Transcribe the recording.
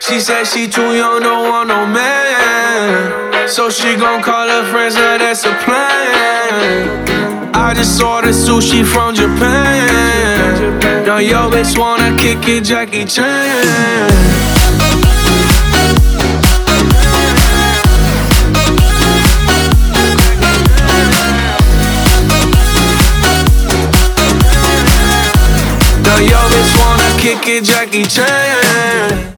She said she too young, don't want no man. So she gon' call her friends, now that's a plan. I just ordered sushi from Japan. Now yo bitch wanna kick it, Jackie Chan. Yo, bitch wanna kick it, Jackie Chan.